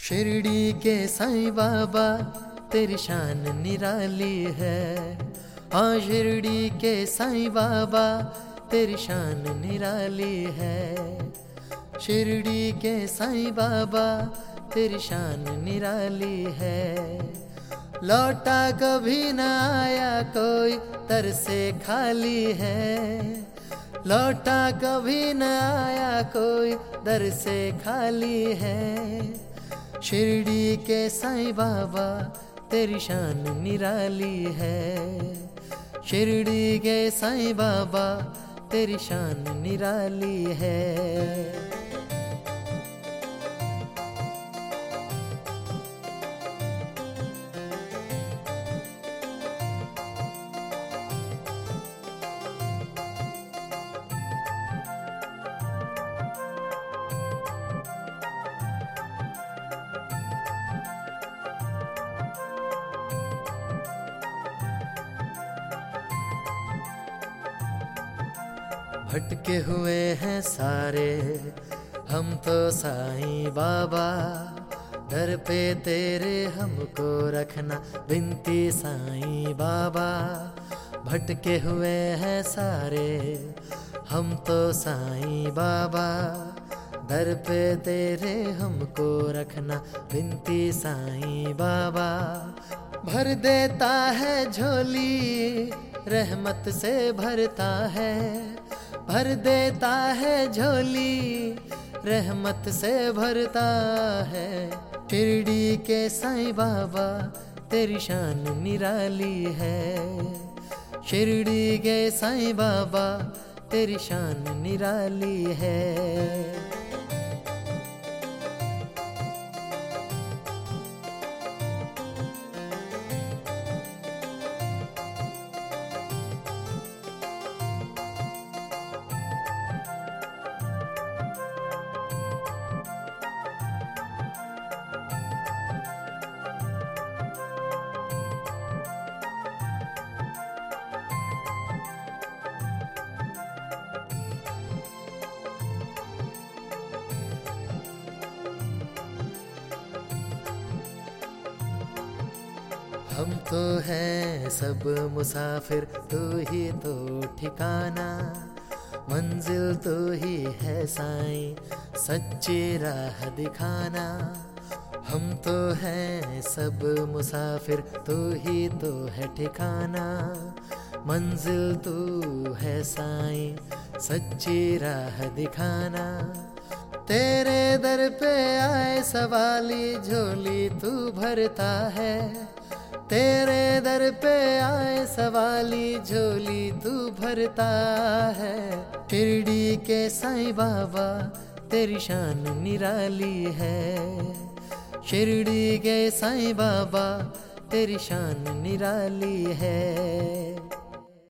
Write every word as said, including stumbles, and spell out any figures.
शिरडी के साईं बाबा तेरी शान निराली है। हाँ शिरडी के साईं बाबा तेरी शान निराली है। शिरडी के साईं बाबा तेरी शान निराली है। लौटा कभी न आया कोई दर से खाली है। लौटा कभी न आया कोई दर से खाली है। शिरडी के साईं बाबा तेरी शान निराली है। शिरडी के साईं बाबा तेरी शान निराली है। भटके हुए हैं सारे हम तो साईं बाबा, दर पे तेरे हमको रखना बिनती साईं बाबा। भटके हुए हैं सारे हम तो साईं बाबा, दर पे तेरे हमको रखना बिनती साईं बाबा। भर देता है झोली रहमत से भरता है। भर देता है झोली रहमत से भरता है। शिरडी के साईं बाबा तेरी शान निराली है। शिरडी के साईं बाबा तेरी शान निराली है। हम तो हैं सब मुसाफिर, तू ही तो ठिकाना। मंजिल तो ही है साईं, सच्ची राह दिखाना। हम तो हैं सब मुसाफिर, तू ही तो है ठिकाना। मंजिल तू है साईं, सच्ची राह दिखाना। तेरे दर पे आए सवाली झोली तू भरता है। तेरे दर पे आए सवाली झोली तू भरता है। शिरडी के साईं बाबा तेरी शान निराली है। शिरडी के साईं बाबा तेरी शान निराली है।